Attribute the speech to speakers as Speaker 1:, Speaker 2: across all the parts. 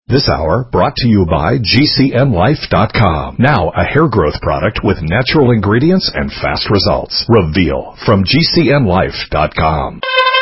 Speaker 1: This hour brought to you by GCNlife.com. Now a hair growth product with natural ingredients and fast results. Reveal from GCNlife.com.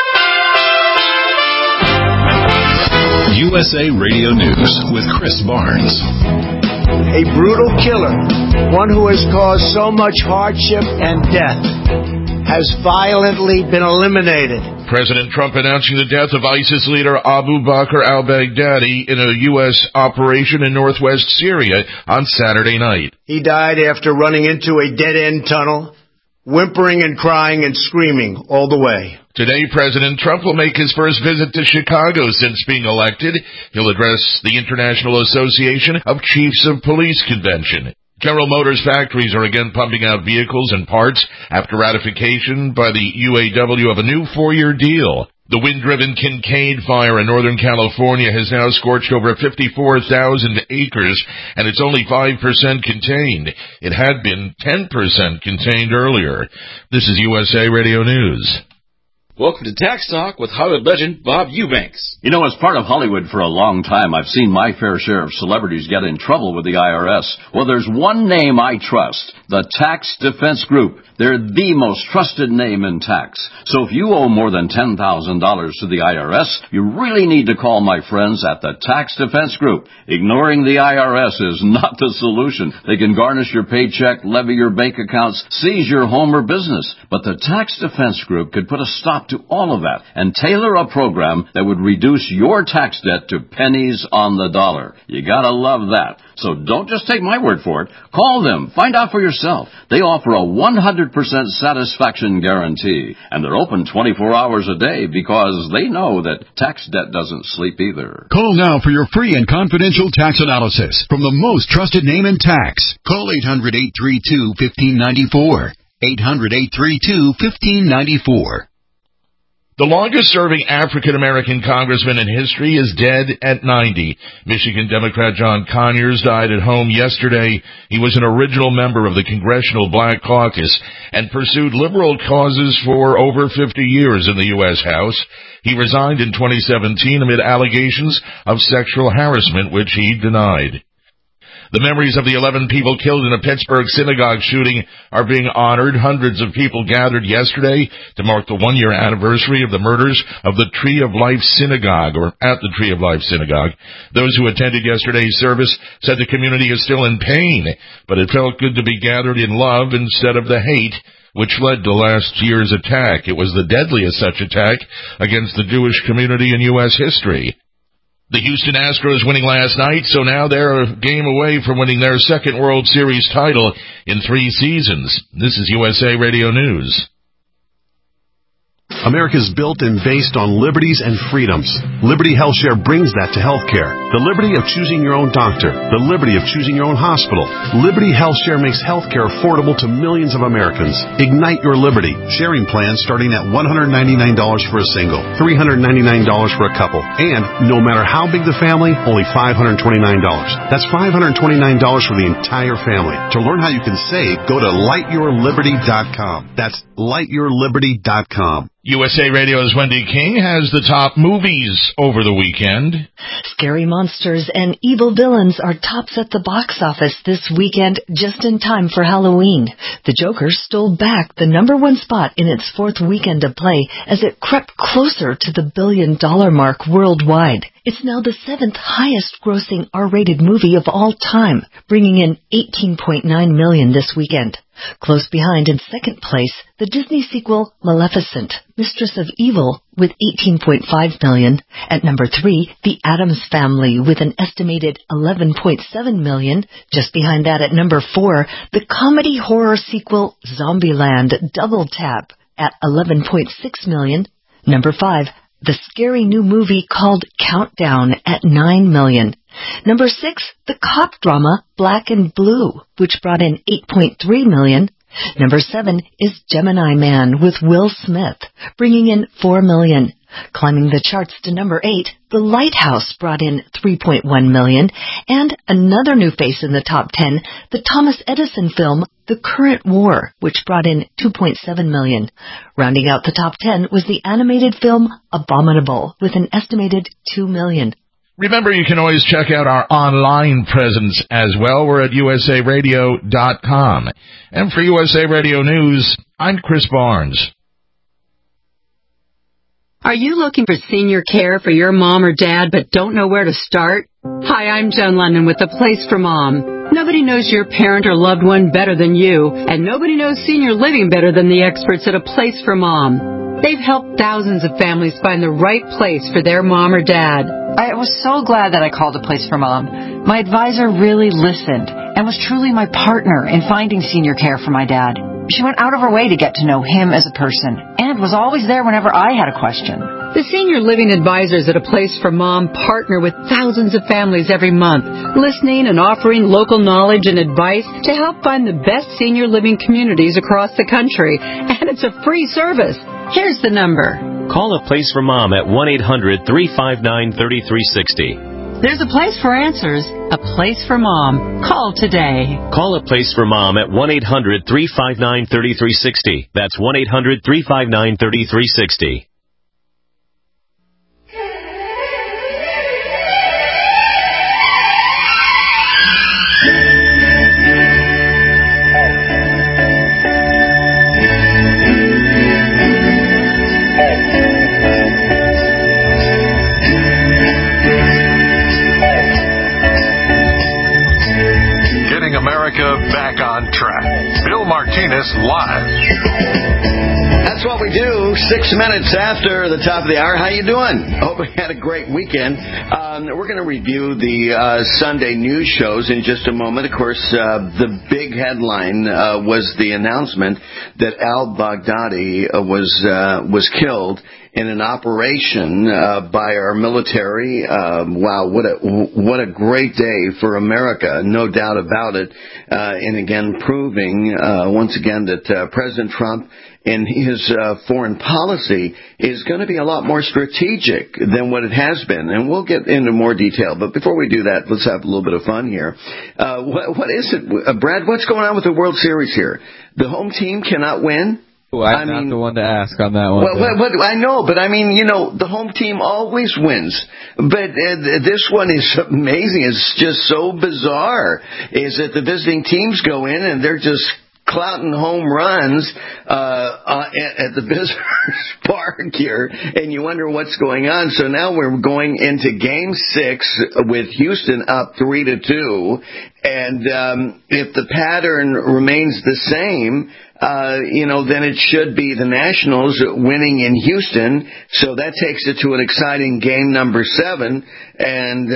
Speaker 1: USA Radio News with Chris Barnes.
Speaker 2: A brutal killer, one who has caused so much hardship and death, has violently been eliminated.
Speaker 3: President Trump announcing the death of ISIS leader Abu Bakr al-Baghdadi in a U.S. operation in northwest Syria on Saturday night.
Speaker 2: He died after running into a dead-end tunnel, whimpering and crying and screaming all the way.
Speaker 3: Today, President Trump will make his first visit to Chicago since being elected. He'll address the International Association of Chiefs of Police convention. General Motors factories are again pumping out vehicles and parts after ratification by the UAW of a new 4-year deal. The wind-driven Kincade fire in Northern California has now scorched over 54,000 acres, and it's only 5% contained. It had been 10% contained earlier. This is USA Radio News.
Speaker 4: Welcome to Tax Talk with Hollywood legend Bob Eubanks.
Speaker 5: You know, as part of Hollywood for a long time, I've seen my fair share of celebrities get in trouble with the IRS. Well, there's one name I trust, the Tax Defense Group. They're the most trusted name in tax. So if you owe more than $10,000 to the IRS, you really need to call my friends at the Tax Defense Group. Ignoring the IRS is not the solution. They can garnish your paycheck, levy your bank accounts, seize your home or business. But the Tax Defense Group could put a stop to all of that and tailor a program that would reduce your tax debt to pennies on the dollar. You gotta love that. So don't just take my word for it. Call them. Find out for yourself. They offer a 100% satisfaction guarantee, and they're open 24 hours a day because they know that tax debt doesn't sleep either.
Speaker 6: Call now for your free and confidential tax analysis from the most trusted name in tax. Call 800-832-1594. 800-832-1594.
Speaker 3: The longest-serving African-American congressman in history is dead at 90. Michigan Democrat John Conyers died at home yesterday. He was an original member of the Congressional Black Caucus and pursued liberal causes for over 50 years in the U.S. House. He resigned in 2017 amid allegations of sexual harassment, which he denied. The memories of the 11 people killed in a Pittsburgh synagogue shooting are being honored. Hundreds of people gathered yesterday to mark the 1-year anniversary of the murders of the Tree of Life Synagogue, or at the Tree of Life Synagogue. Those who attended yesterday's service said the community is still in pain, but it felt good to be gathered in love instead of the hate which led to last year's attack. It was the deadliest such attack against the Jewish community in U.S. history. The Houston Astros winning last night, so now they're a game away from winning their second World Series title in 3 seasons. This is USA Radio News.
Speaker 7: America is built and based on liberties and freedoms. Liberty HealthShare brings that to healthcare. The liberty of choosing your own doctor. The liberty of choosing your own hospital. Liberty HealthShare makes healthcare affordable to millions of Americans. Ignite your liberty. Sharing plans starting at $199 for a single, $399 for a couple, and no matter how big the family, only $529. That's $529 for the entire family. To learn how you can save, go to lightyourliberty.com. That's lightyourliberty.com.
Speaker 3: USA Radio's Wendy King has the top movies over the weekend.
Speaker 8: Scary monsters and evil villains are tops at the box office this weekend, just in time for Halloween. The Joker stole back the #1 spot in its 4th weekend of play as it crept closer to the $1 billion mark worldwide. It's now the 7th highest grossing R-rated movie of all time, bringing in $18.9 million this weekend. Close behind in second place, the Disney sequel Maleficent, Mistress of Evil, with $18.5 million. At number 3, The Addams Family, with an estimated $11.7 million. Just behind that, at number 4, the comedy horror sequel Zombieland Double Tap, at $11.6 million. Number 5, the scary new movie called Countdown, at $9 million. Number 6, the cop drama Black and Blue, which brought in $8.3 million. Number 7 is Gemini Man with Will Smith, bringing in $4 million. Climbing the charts to number 8, The Lighthouse brought in $3.1 million. And another new face in the top 10, the Thomas Edison film The Current War, which brought in $2.7 million. Rounding out the top 10 was the animated film Abominable, with an estimated $2 million.
Speaker 3: Remember, you can always check out our online presence as well. We're at usaradio.com. And for USA Radio News, I'm Chris Barnes.
Speaker 9: Are you looking for senior care for your mom or dad but don't know where to start? Hi, I'm Joan London with The Place for Mom. Nobody knows your parent or loved one better than you, and nobody knows senior living better than the experts at A Place for Mom. They've helped thousands of families find the right place for their mom or dad.
Speaker 10: I was so glad that I called A Place for Mom. My advisor really listened and was truly my partner in finding senior care for my dad. She went out of her way to get to know him as a person and was always there whenever I had a question.
Speaker 9: The senior living advisors at A Place for Mom partner with thousands of families every month, listening and offering local knowledge and advice to help find the best senior living communities across the country. And it's a free service. Here's the number.
Speaker 11: Call A Place for Mom at 1-800-359-3360.
Speaker 9: There's a place for answers, A Place for Mom. Call today.
Speaker 11: Call A Place for Mom at 1-800-359-3360. That's 1-800-359-3360.
Speaker 1: Back on track. Bill Martinez live.
Speaker 2: That's what we do 6 minutes after the top of the hour. How you doing? Hope we had a great weekend. We're going to review the Sunday news shows in just a moment. Of course, the big headline was the announcement that al-Baghdadi was killed in an operation by our military. Wow, what a great day for America, no doubt about it. And again, proving once again that President Trump in his foreign policy is going to be a lot more strategic than what it has been. And we'll get into more detail. But before we do that, let's have a little bit of fun here. What is it, Brad? What's going on with the World Series here? The home team cannot win?
Speaker 12: I'm not the one to ask on that one.
Speaker 2: Well, I know, but I mean, the home team always wins. But this one is amazing. It's just so bizarre. Is that the visiting teams go in and they're just clouting home runs at the visitors' park here, and you wonder what's going on. So now we're going into Game 6 with Houston up 3-2, and if the pattern remains the same, then it should be the Nationals winning in Houston. So that takes it to an exciting game number 7. And,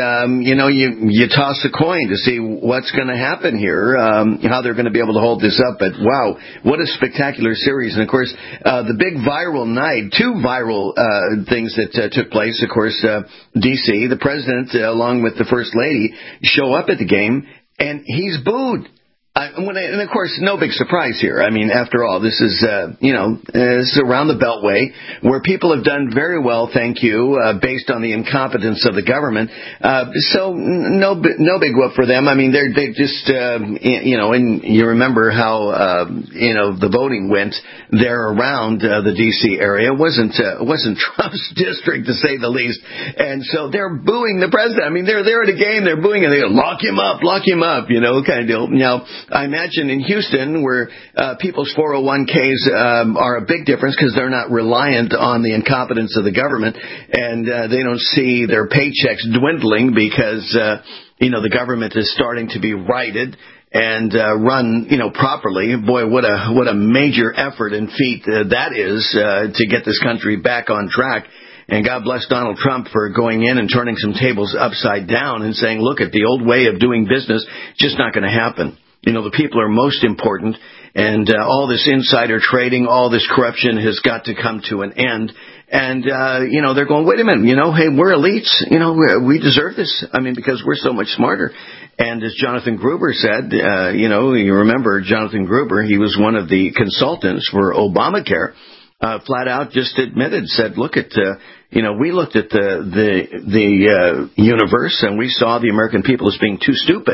Speaker 2: you toss a coin to see what's going to happen here, how they're going to be able to hold this up. But wow, what a spectacular series. And of course, the big viral night, 2 viral, things that took place. Of course, DC, the president, along with the first lady, show up at the game and he's booed. And of course, no big surprise here. I mean, after all, this is, this is around the Beltway where people have done very well, thank you, based on the incompetence of the government. So no big whoop for them. I mean, they just, and you remember how, the voting went there around the D.C. area. It wasn't Trump's district, to say the least. And so they're booing the president. I mean, they're there at a game, they're booing, and they go, lock him up, kind of deal. Now, I imagine in Houston, where people's 401ks are a big difference because they're not reliant on the incompetence of the government, and they don't see their paychecks dwindling because, the government is starting to be righted and run, properly. Boy, what a major effort and feat that is to get this country back on track. And God bless Donald Trump for going in and turning some tables upside down and saying, look, at the old way of doing business, just not going to happen. The people are most important, and all this insider trading, all this corruption has got to come to an end. And, they're going, wait a minute, hey, we're elites. We deserve this. I mean, because we're so much smarter. And as Jonathan Gruber said, you remember Jonathan Gruber, he was one of the consultants for Obamacare, flat out just said, look at, we looked at the universe and we saw the American people as being too stupid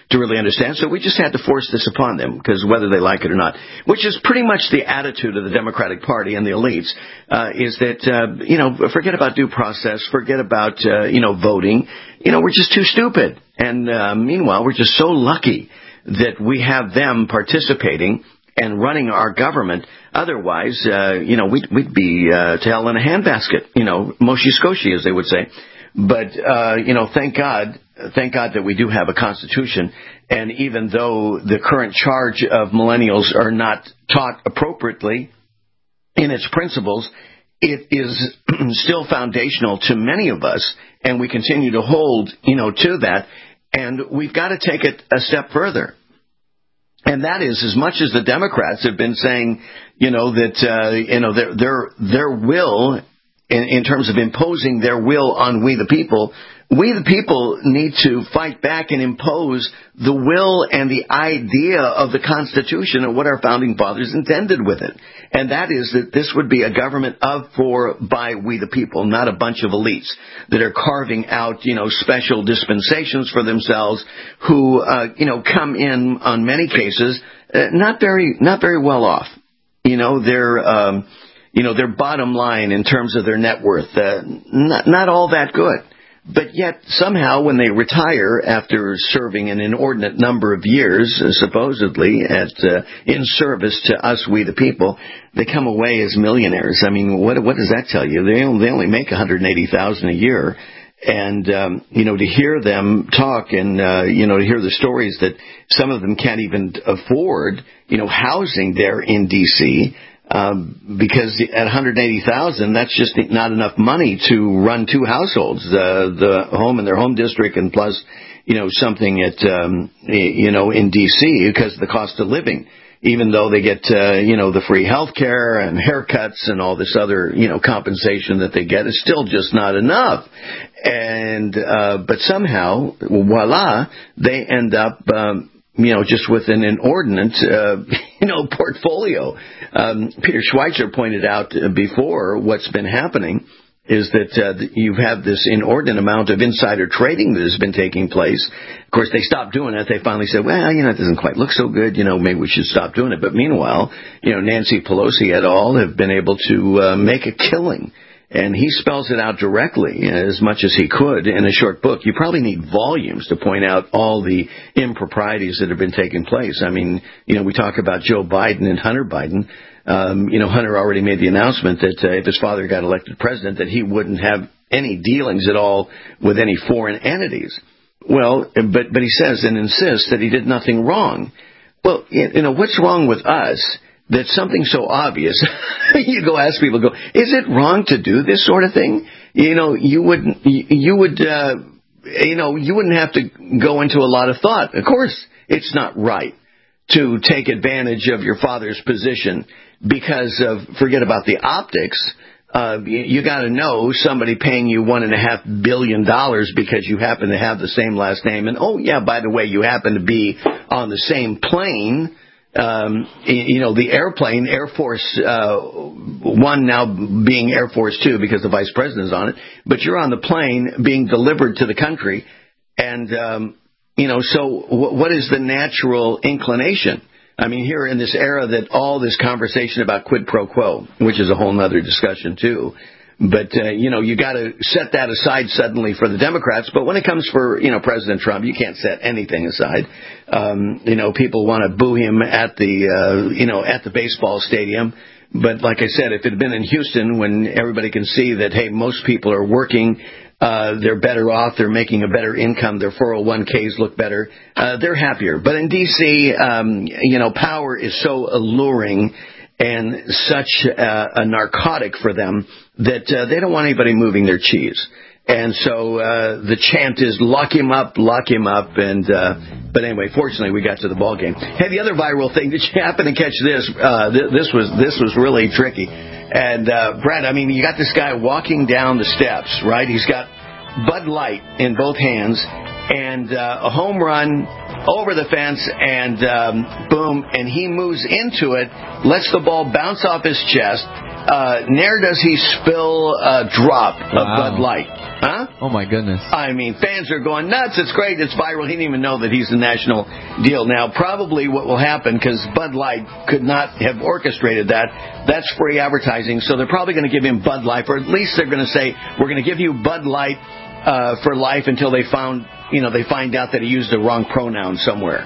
Speaker 2: to really understand. So we just had to force this upon them, because whether they like it or not, which is pretty much the attitude of the Democratic Party and the elites, is that, forget about due process, forget about, voting. We're just too stupid. And meanwhile, we're just so lucky that we have them participating and running our government. Otherwise, we'd be to hell in a handbasket, moshi skoshi, as they would say. But, thank God that we do have a constitution. And even though the current charge of millennials are not taught appropriately in its principles, it is still foundational to many of us, and we continue to hold, to that. And we've got to take it a step further. And that is, as much as the Democrats have been saying, that, their will, in terms of imposing their will on we the people need to fight back and impose the will and the idea of the Constitution and what our founding fathers intended with it. And that is that this would be a government of, for, by we the people, not a bunch of elites that are carving out, special dispensations for themselves who, come in on many cases, not very well off. Their bottom line in terms of their net worth, not all that good. But yet, somehow, when they retire after serving an inordinate number of years, supposedly, in service to us, we the people, they come away as millionaires. I mean, what does that tell you? They only make $180,000 a year. And, to hear them talk and, to hear the stories that some of them can't even afford, housing there in D.C., because at $180,000, that's just not enough money to run two households, the home in their home district and plus, something at, in D.C. because of the cost of living. Even though they get, the free health care and haircuts and all this other, compensation that they get, it's still just not enough. And, but somehow, voila, they end up, just with an inordinate, portfolio. Peter Schweitzer pointed out before what's been happening is that you've had this inordinate amount of insider trading that has been taking place. Of course, they stopped doing it. They finally said, well, it doesn't quite look so good. Maybe we should stop doing it. But meanwhile, Nancy Pelosi et al. Have been able to make a killing. And he spells it out directly as much as he could in a short book. You probably need volumes to point out all the improprieties that have been taking place. I mean, we talk about Joe Biden and Hunter Biden. Hunter already made the announcement that if his father got elected president, that he wouldn't have any dealings at all with any foreign entities. Well, but he says and insists that he did nothing wrong. Well, what's wrong with us? That's something so obvious. You go ask people, is it wrong to do this sort of thing? You wouldn't have to go into a lot of thought. Of course, it's not right to take advantage of your father's position because of, forget about the optics. You got to know somebody paying you $1.5 billion because you happen to have the same last name. And, oh, yeah, by the way, you happen to be on the same plane. The airplane, Air Force One now being Air Force Two because the vice president is on it, but you're on the plane being delivered to the country. And, so what is the natural inclination? I mean, here in this era that all this conversation about quid pro quo, which is a whole other discussion too. But, you got to set that aside suddenly for the Democrats. But when it comes for, President Trump, you can't set anything aside. People want to boo him at the baseball stadium. But like I said, if it had been in Houston when everybody can see that, hey, most people are working, they're better off, they're making a better income, their 401ks look better, they're happier. But in D.C., power is so alluring and such a narcotic for them that they don't want anybody moving their cheese. And so the chant is lock him up, and but anyway, fortunately we got to the ball game. Hey, the other viral thing, did you happen to catch this? This was really tricky. And Brad, I mean, you got this guy walking down the steps, right? He's got Bud Light in both hands and a home run over the fence, and boom, and he moves into it, lets the ball bounce off his chest. Ne'er does he spill a drop of Bud Light. Huh?
Speaker 12: Oh, my goodness.
Speaker 2: I mean, fans are going nuts. It's great. It's viral. He didn't even know that he's a national deal. Now, probably what will happen, because Bud Light could not have orchestrated that, that's free advertising, so they're probably going to give him Bud Light, or at least they're going to say, we're going to give you Bud Light for life until they find out that he used the wrong pronoun somewhere.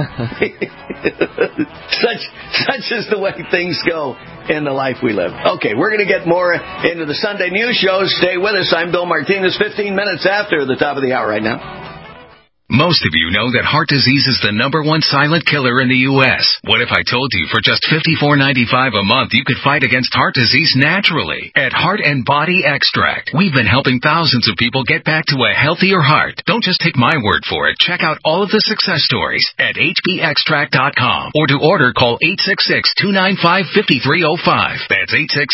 Speaker 2: Such is the way things go in the life we live. Okay, we're going to get more into the Sunday news show. Stay with us. I'm Bill Martinez, 15 minutes after the top of the hour right now.
Speaker 13: Most of you know that heart disease is the #1 silent killer in the U.S. What if I told you for just $54.95 a month you could fight against heart disease naturally? At Heart and Body Extract, we've been helping thousands of people get back to a healthier heart. Don't just take my word for it. Check out all of the success stories at hbextract.com, or to order, call 866-295-5305. That's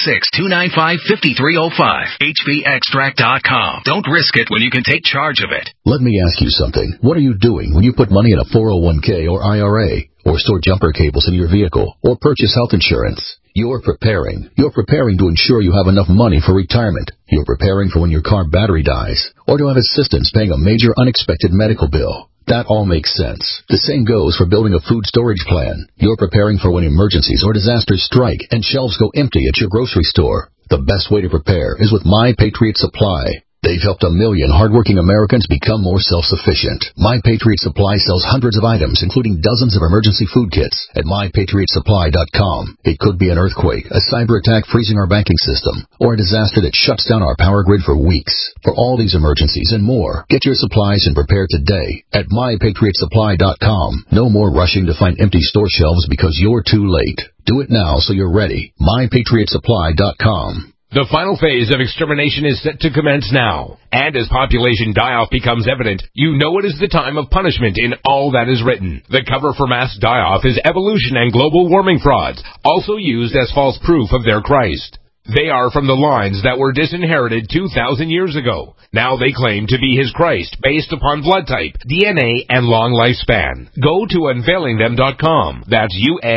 Speaker 13: 866-295-5305. hbextract.com. Don't risk it when you can take charge of it.
Speaker 14: Let me ask you something. What are you doing when you put money in a 401k or IRA, or store jumper cables in your vehicle, or purchase health insurance? You're preparing. You're preparing to ensure you have enough money for retirement. You're preparing for when your car battery dies, or to have assistance paying a major unexpected medical bill. That all makes sense. The same goes for building a food storage plan. You're preparing for when emergencies or disasters strike and shelves go empty at your grocery store. The best way to prepare is with My Patriot Supply. They've helped 1 million hardworking Americans become more self-sufficient. My Patriot Supply sells hundreds of items, including dozens of emergency food kits, at MyPatriotSupply.com. It could be an earthquake, a cyber attack freezing our banking system, or a disaster that shuts down our power grid for weeks. For all these emergencies and more, get your supplies and prepare today at MyPatriotSupply.com. No more rushing to find empty store shelves because you're too late. Do it now so you're ready. MyPatriotSupply.com.
Speaker 15: The final phase of extermination is set to commence now. And as population die-off becomes evident, you know it is the time of punishment in all that is written. The cover for mass die-off is evolution and global warming frauds, also used as false proof of their Christ. They are from the lines that were disinherited 2,000 years ago. Now they claim to be his Christ, based upon blood type, DNA, and long lifespan. Go to unveilingthem.com. That's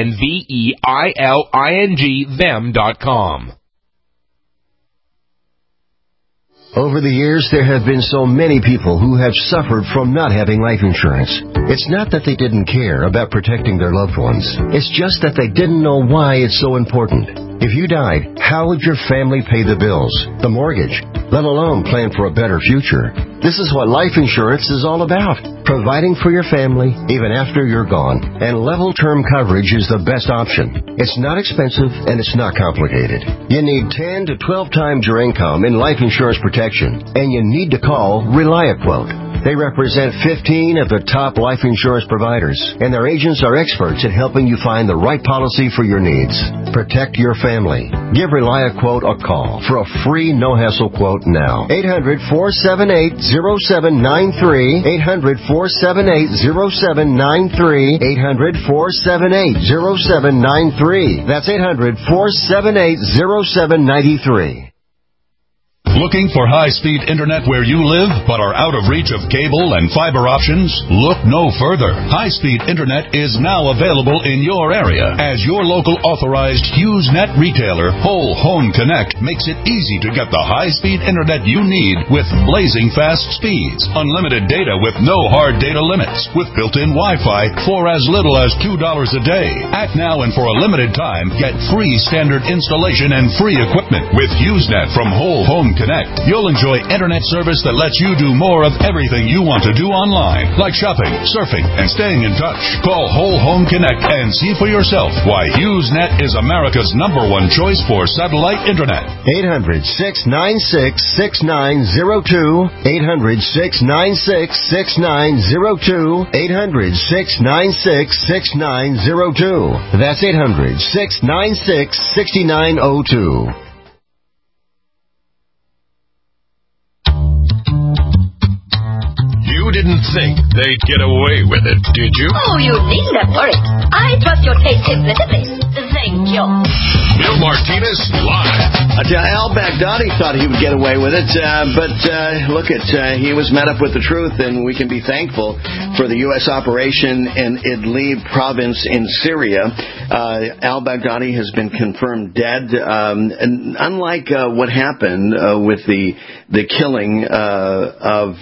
Speaker 15: UNVEILING them.com.
Speaker 16: Over the years, there have been so many people who have suffered from not having life insurance. It's not that they didn't care about protecting their loved ones. It's just that they didn't know why it's so important. If you died, how would your family pay the bills, the mortgage, let alone plan for a better future? This is what life insurance is all about. Providing for your family even after you're gone. And level term coverage is the best option. It's not expensive and it's not complicated. You need 10 to 12 times your income in life insurance protection. And you need to call ReliaQuote. They represent 15 of the top life insurance providers, and their agents are experts at helping you find the right policy for your needs. Protect your family. Give ReliaQuote a call for a free no-hassle quote now. 800-478-0793. 800-478-0793. 800-478-0793. That's 800-478-0793.
Speaker 6: Looking for high-speed internet where you live but are out of reach of cable and fiber options? Look no further. High-speed internet is now available in your area. As your local authorized HughesNet retailer, Whole Home Connect makes it easy to get the high-speed internet you need with blazing fast speeds, unlimited data with no hard data limits, with built-in Wi-Fi for as little as $2 a day. Act now and for a limited time, get free standard installation and free equipment with HughesNet from Whole Home Connect. You'll enjoy internet service that lets you do more of everything you want to do online, like shopping, surfing, and staying in touch. Call Whole Home Connect and see for yourself why HughesNet is America's #1 choice for satellite internet.
Speaker 16: 800-696-6902. 800-696-6902. 800-696-6902. That's 800-696-6902.
Speaker 6: You didn't think they'd get away with it, did you?
Speaker 17: Oh, you needn't have worried. I trust your taste implicitly. Thank you.
Speaker 6: Bill Martinez live.
Speaker 2: Al Baghdadi thought he would get away with it, but look he was met up with the truth, and we can be thankful for the U.S. operation in Idlib province in Syria. Al Baghdadi has been confirmed dead. And unlike what happened with the killing of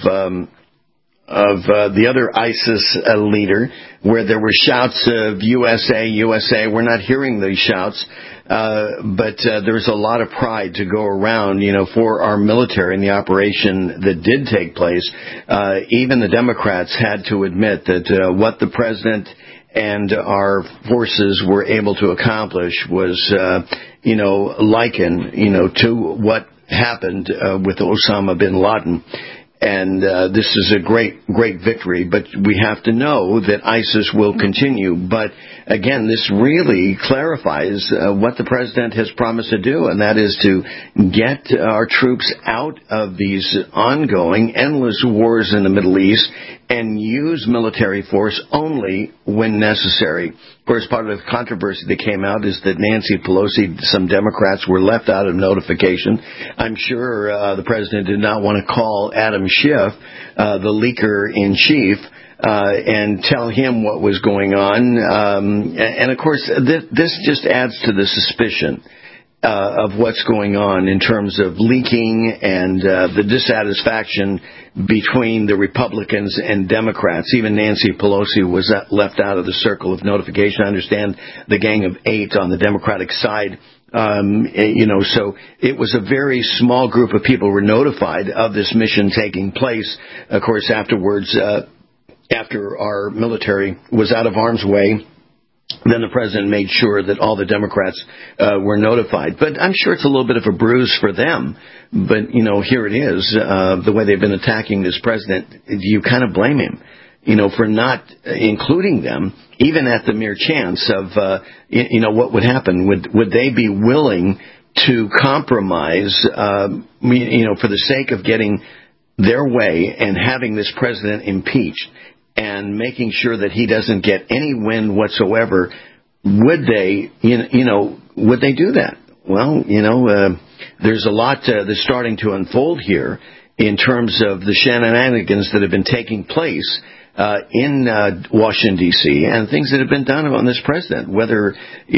Speaker 2: the other ISIS leader, where there were shouts of USA, USA. We're not hearing these shouts, but there's a lot of pride to go around, for our military and the operation that did take place. Even the Democrats had to admit that what the president and our forces were able to accomplish was, likened, to what happened with Osama bin Laden. And this is a great victory, but we have to know that ISIS will continue. But again, this really clarifies what the president has promised to do, and that is to get our troops out of these ongoing, endless wars in the Middle East and use military force only when necessary. Of course, part of the controversy that came out is that Nancy Pelosi, some Democrats, were left out of notification. I'm sure the president did not want to call Adam Schiff, the leaker-in-chief, and tell him what was going on. And of course, this just adds to the suspicion of what's going on in terms of leaking and the dissatisfaction between the Republicans and Democrats. Even Nancy Pelosi was left out of the circle of notification. I understand the Gang of 8 on the Democratic side. So it was a very small group of people were notified of this mission taking place. Of course, afterwards, after our military was out of harm's way, then the president made sure that all the Democrats were notified. But I'm sure it's a little bit of a bruise for them. But, here it is, the way they've been attacking this president. You kind of blame him, for not including them, even at the mere chance of, what would happen. Would they be willing to compromise, for the sake of getting their way and having this president impeached and making sure that he doesn't get any win whatsoever? Would they, would they do that? Well, there's a lot that's starting to unfold here in terms of the shenanigans that have been taking place in Washington, D.C., and things that have been done on this president. Whether,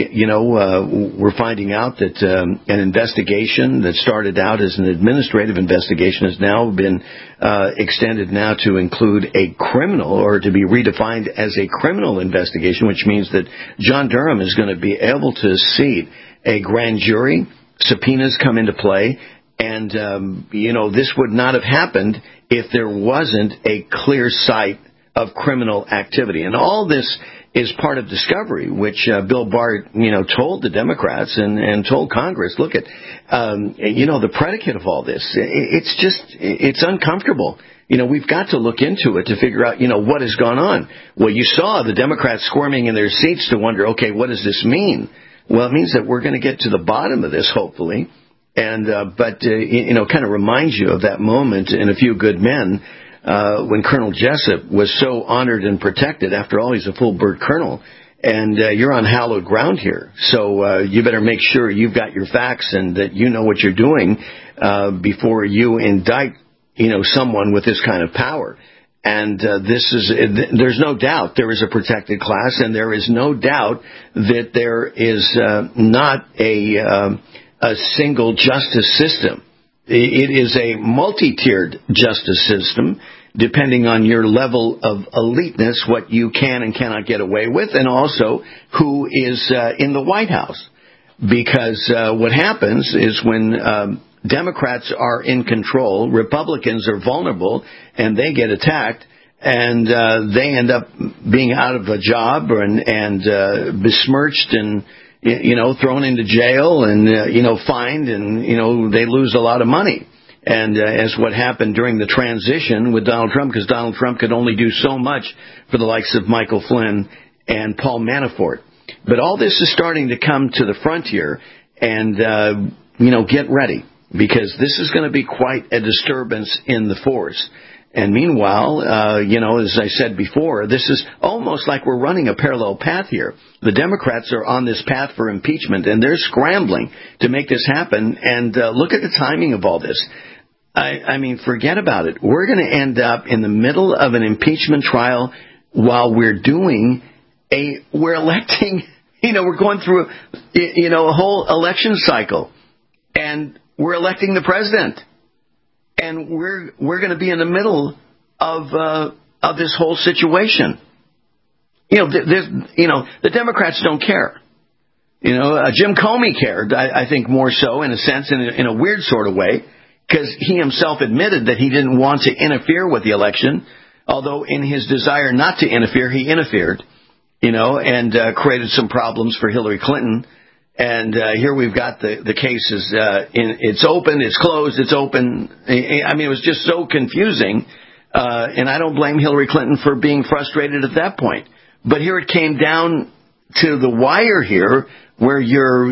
Speaker 2: we're finding out that an investigation that started out as an administrative investigation has now been extended now to include a criminal, or to be redefined as a criminal investigation, which means that John Durham is going to be able to seat a grand jury. Subpoenas come into play. And, this would not have happened if there wasn't a clear sight of criminal activity. And all this is part of discovery, which Bill Barr, told the Democrats and told Congress, look at, the predicate of all this. It's uncomfortable. We've got to look into it to figure out, what has gone on. Well, you saw the Democrats squirming in their seats to wonder, okay, what does this mean? Well, it means that we're going to get to the bottom of this, hopefully. And, but kind of reminds you of that moment in A Few Good Men, when Colonel Jessup was so honored and protected. After all, he's a full bird colonel, and you're on hallowed ground here. So you better make sure you've got your facts and that you know what you're doing before you indict, someone with this kind of power. And there's no doubt there is a protected class, and there is no doubt that there is not a single justice system. It is a multi-tiered justice system, depending on your level of eliteness, what you can and cannot get away with, and also who is in the White House. Because what happens is when Democrats are in control, Republicans are vulnerable, and they get attacked, and they end up being out of a job and besmirched and thrown into jail and, fined, and, they lose a lot of money. And as what happened during the transition with Donald Trump, because Donald Trump could only do so much for the likes of Michael Flynn and Paul Manafort. But all this is starting to come to the front here, and, get ready, because this is going to be quite a disturbance in the force. And meanwhile, as I said before, this is almost like we're running a parallel path here. The Democrats are on this path for impeachment, and they're scrambling to make this happen. And look at the timing of all this. I mean, forget about it. We're going to end up in the middle of an impeachment trial while we're electing, we're going through, a whole election cycle. And we're electing the president. And we're going to be in the middle of this whole situation. The Democrats don't care. Jim Comey cared, I think, more so, in a sense, in a weird sort of way, because he himself admitted that he didn't want to interfere with the election, although in his desire not to interfere, he interfered, and created some problems for Hillary Clinton. And here we've got the cases. It's open, it's closed, it's open. I mean, it was just so confusing. And I don't blame Hillary Clinton for being frustrated at that point. But here it came down to the wire here, where you're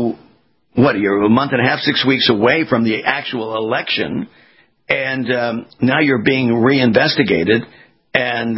Speaker 2: a month and a half, 6 weeks away from the actual election. And now you're being reinvestigated. And,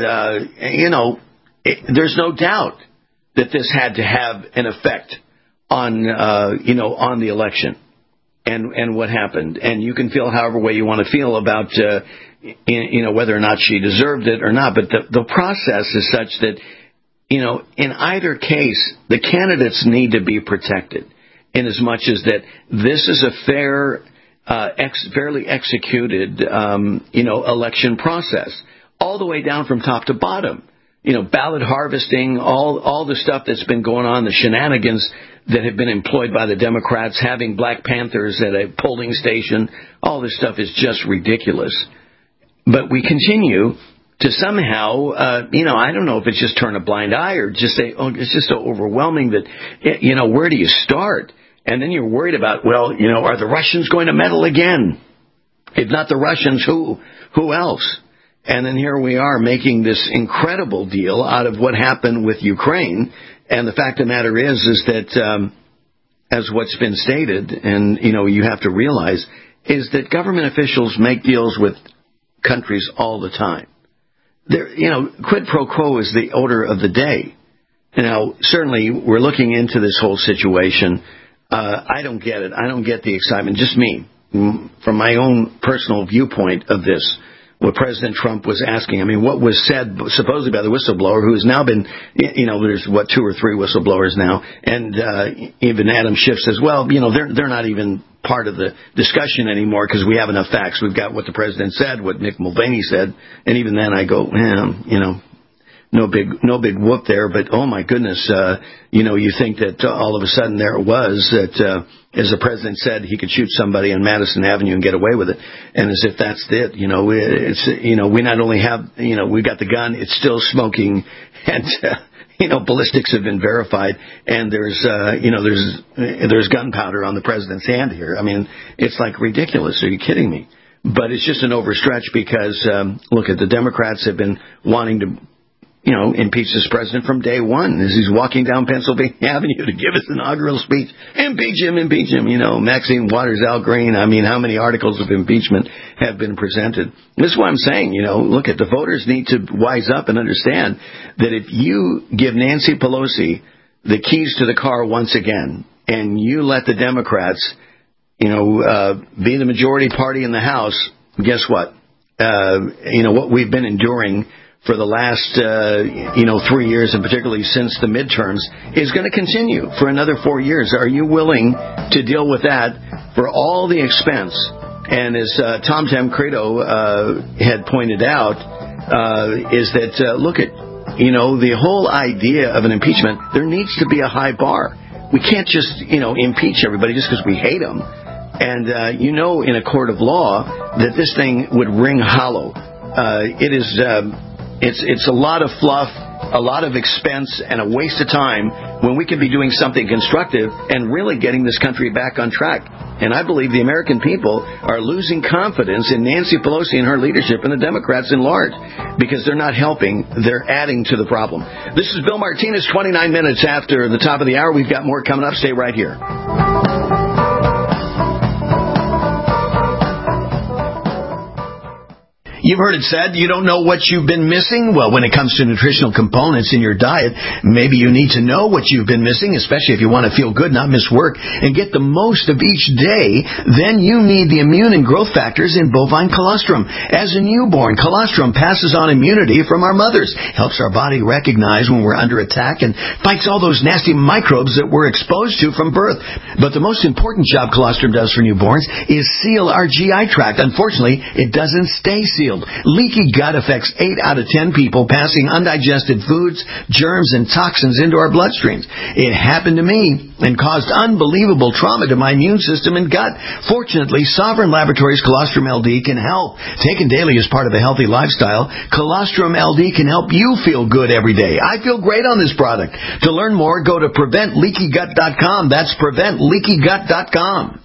Speaker 2: there's no doubt that this had to have an effect on the election and what happened. And you can feel however way you want to feel about, whether or not she deserved it or not. But the process is such that, in either case, the candidates need to be protected, in as much as that this is a fairly executed, election process, all the way down from top to bottom. Ballot harvesting, all the stuff that's been going on, the shenanigans that have been employed by the Democrats, having Black Panthers at a polling station, all this stuff is just ridiculous. But we continue to somehow, I don't know if it's just turn a blind eye or just say, it's just so overwhelming that, where do you start? And then you're worried about, are the Russians going to meddle again? If not the Russians, who else? And then here we are making this incredible deal out of what happened with Ukraine. And the fact of the matter is that, as what's been stated, and, you have to realize, is that government officials make deals with countries all the time. Quid pro quo is the order of the day. Now, certainly, we're looking into this whole situation. I don't get it. I don't get the excitement. Just me, from my own personal viewpoint of this. What President Trump was asking. I mean, what was said supposedly by the whistleblower, who has now been, there's 2 or 3 whistleblowers now, and even Adam Schiff says, they're not even part of the discussion anymore because we have enough facts. We've got what the president said, what Mick Mulvaney said, and even then I go, no big whoop there. But oh my goodness, you think that all of a sudden there it was that. As the president said, he could shoot somebody on Madison Avenue and get away with it. And as if that's it, we not only have, we got the gun, it's still smoking, and, ballistics have been verified, and there's gunpowder on the president's hand here. I mean, it's like ridiculous. Are you kidding me? But it's just an overstretch because, look, the Democrats have been wanting to, impeach this president from day one as he's walking down Pennsylvania Avenue to give his inaugural speech. Impeach him. Maxine Waters, Al Green. I mean, how many articles of impeachment have been presented? This is what I'm saying. Look, the voters need to wise up and understand that if you give Nancy Pelosi the keys to the car once again, and you let the Democrats, be the majority party in the House, guess what? What we've been enduring for the last, 3 years, and particularly since the midterms, is going to continue for another 4 years. Are you willing to deal with that for all the expense? And as Tom Tancredo had pointed out, is that, the whole idea of an impeachment, there needs to be a high bar. We can't just, impeach everybody just because we hate them. And, in a court of law that this thing would ring hollow. It is... It's a lot of fluff, a lot of expense, and a waste of time when we could be doing something constructive and really getting this country back on track. And I believe the American people are losing confidence in Nancy Pelosi and her leadership and the Democrats in large because they're not helping. They're adding to the problem. This is Bill Martinez, 29 minutes after the top of the hour. We've got more coming up. Stay right here. You've heard it said you don't know what you've been missing. Well, when it comes to nutritional components in your diet, maybe you need to know what you've been missing, especially if you want to feel good, not miss work, and get the most of each day. Then you need the immune and growth factors in bovine colostrum. As a newborn, colostrum passes on immunity from our mothers, helps our body recognize when we're under attack, and fights all those nasty microbes that we're exposed to from birth. But the most important job colostrum does for newborns is seal our GI tract. Unfortunately, it doesn't stay sealed. Leaky gut affects 8 out of 10 people, passing undigested foods, germs, and toxins into our bloodstreams. It happened to me and caused unbelievable trauma to my immune system and gut. Fortunately, Sovereign Laboratories Colostrum LD can help. Taken daily as part of a healthy lifestyle, Colostrum LD can help you feel good every day. I feel great on this product. To learn more, go to PreventLeakyGut.com. That's PreventLeakyGut.com.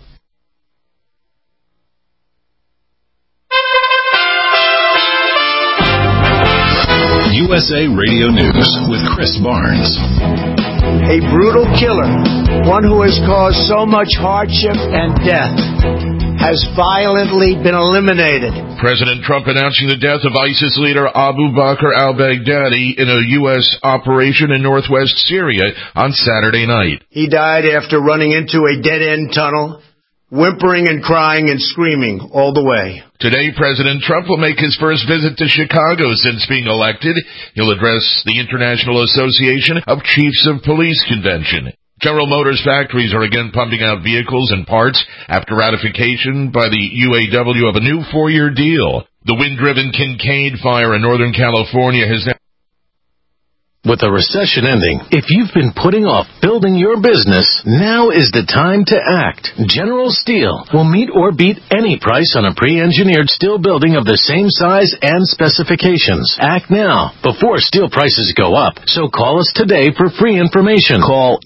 Speaker 6: USA Radio News with Chris Barnes.
Speaker 17: A brutal killer, one who has caused so much hardship and death, has violently been eliminated.
Speaker 3: President Trump announcing the death of ISIS leader Abu Bakr al-Baghdadi in a U.S. operation in northwest Syria on Saturday night.
Speaker 17: He died after running into a dead-end tunnel, whimpering and crying and screaming all the way.
Speaker 3: Today, President Trump will make his first visit to Chicago since being elected. He'll address the International Association of Chiefs of Police convention. General Motors factories are again pumping out vehicles and parts after ratification by the UAW of a new 4-year deal. The wind-driven Kincaid fire in Northern California has now...
Speaker 18: With the recession ending, if you've been putting off building your business, now is the time to act. General Steel will meet or beat any price on a pre-engineered steel building of the same size and specifications. Act now, before steel prices go up. So call us today for free information.
Speaker 19: Call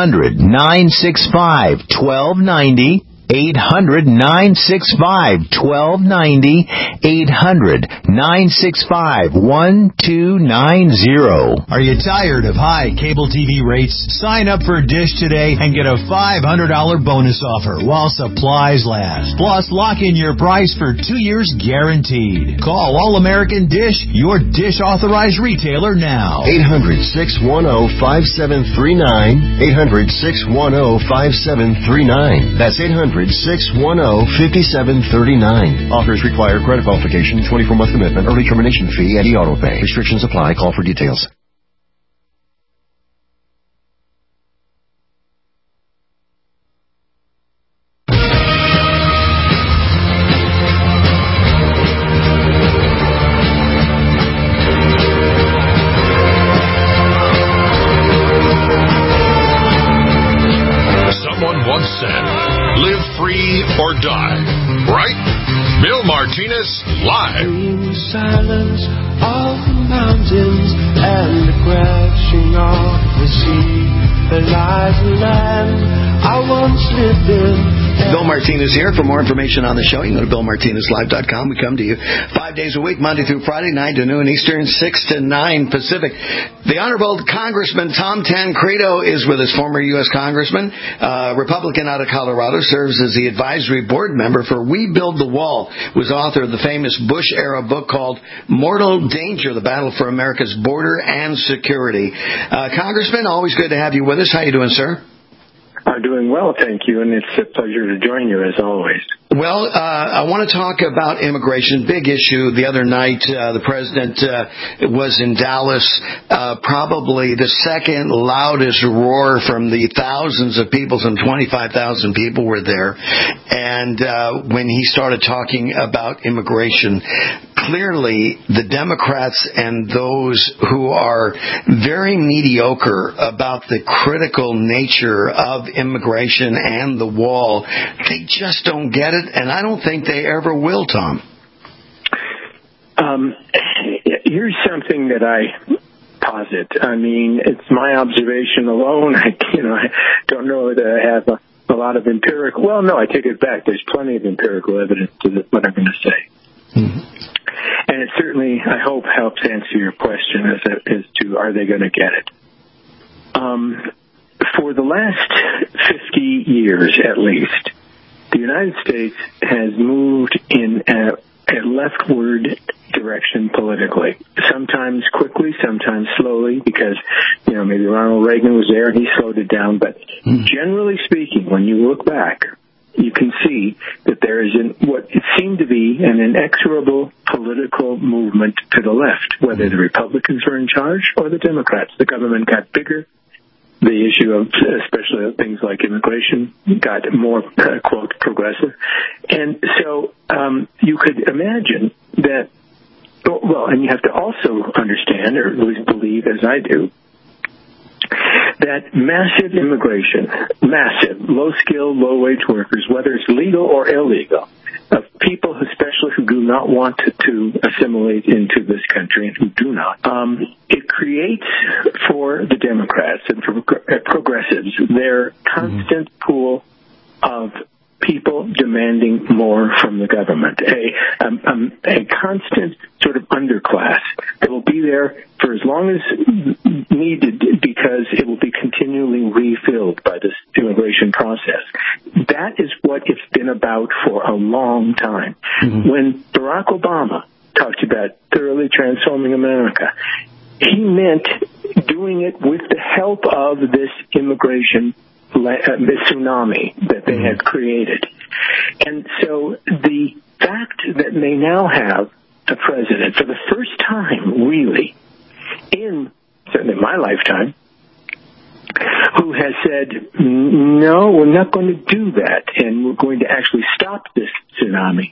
Speaker 19: 800-965-1290. 800-965-1290, 800-965-1290.
Speaker 20: Are you tired of high cable TV rates? Sign up for Dish today and get a $500 bonus offer while supplies last. Plus, lock in your price for 2 years guaranteed. Call All American Dish, your Dish authorized retailer now.
Speaker 16: 800-610-5739. 800-610-5739. That's 800-610-5739. Offers require credit qualification, 24-month commitment, early termination fee, and e-auto pay. Restrictions apply. Call for details.
Speaker 6: Someone once said, live free or die, right? Bill Martinez, live.
Speaker 21: Silence of the mountains and the crashing of the sea. There lies a land I once lived in.
Speaker 2: Bill Martinez here. For more information on the show, you can go to BillMartinezLive.com. We come to you 5 days a week, Monday through Friday, 9 to noon Eastern, 6 to 9 Pacific. The Honorable Congressman Tom Tancredo is with us, former U.S. Congressman, Republican out of Colorado, serves as the advisory board member for We Build the Wall, was author of the famous Bush-era book called Mortal Danger, The Battle for America's Border and Security. Congressman, always good to have you with us. How you doing, sir?
Speaker 22: I'm doing well, thank you, and it's a pleasure to join you as always.
Speaker 2: Well, I want to talk about immigration. Big issue. The other night, the president was in Dallas, probably the second loudest roar from the thousands of people, some 25,000 people were there. And when he started talking about immigration, clearly the Democrats and those who are very mediocre about the critical nature of immigration and the wall, they just don't get it. And I don't think they ever will, Tom.
Speaker 22: Here's something that I posit. I mean, it's my observation alone. I don't know that I have a lot of empirical. Well, no, I take it back. There's plenty of empirical evidence to what I'm going to say. Mm-hmm. And it certainly, I hope, helps answer your question as to are they going to get it. For the last 50 years, at least, the United States has moved in a leftward direction politically. Sometimes quickly, sometimes slowly, because, maybe Ronald Reagan was there and he slowed it down. But generally speaking, when you look back, you can see that there is what it seemed to be an inexorable political movement to the left, whether the Republicans were in charge or the Democrats. The government got bigger. The issue of, especially things like immigration, got more, quote, progressive. And so you could imagine that, and you have to also understand, or at least believe, as I do, that massive immigration, massive, low-skilled, low-wage workers, whether it's legal or illegal, of people especially who do not want to assimilate into this country and who do not, it creates for the Democrats and for progressives their constant pool of people demanding more from the government, a constant sort of underclass that will be there for as long as needed because it will be continually refilled by this immigration process. That is what it's been about for a long time. When Barack Obama talked about thoroughly transforming America, he meant doing it with the help of this immigration tsunami that they had created. And so the fact that they now have a president for the first time, really, in certainly my lifetime, who has said, no, we're not going to do that, and we're going to actually stop this tsunami,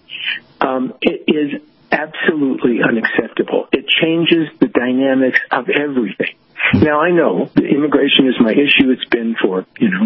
Speaker 22: it is absolutely unacceptable. It changes the dynamics of everything. Now, I know that immigration is my issue. It's been for,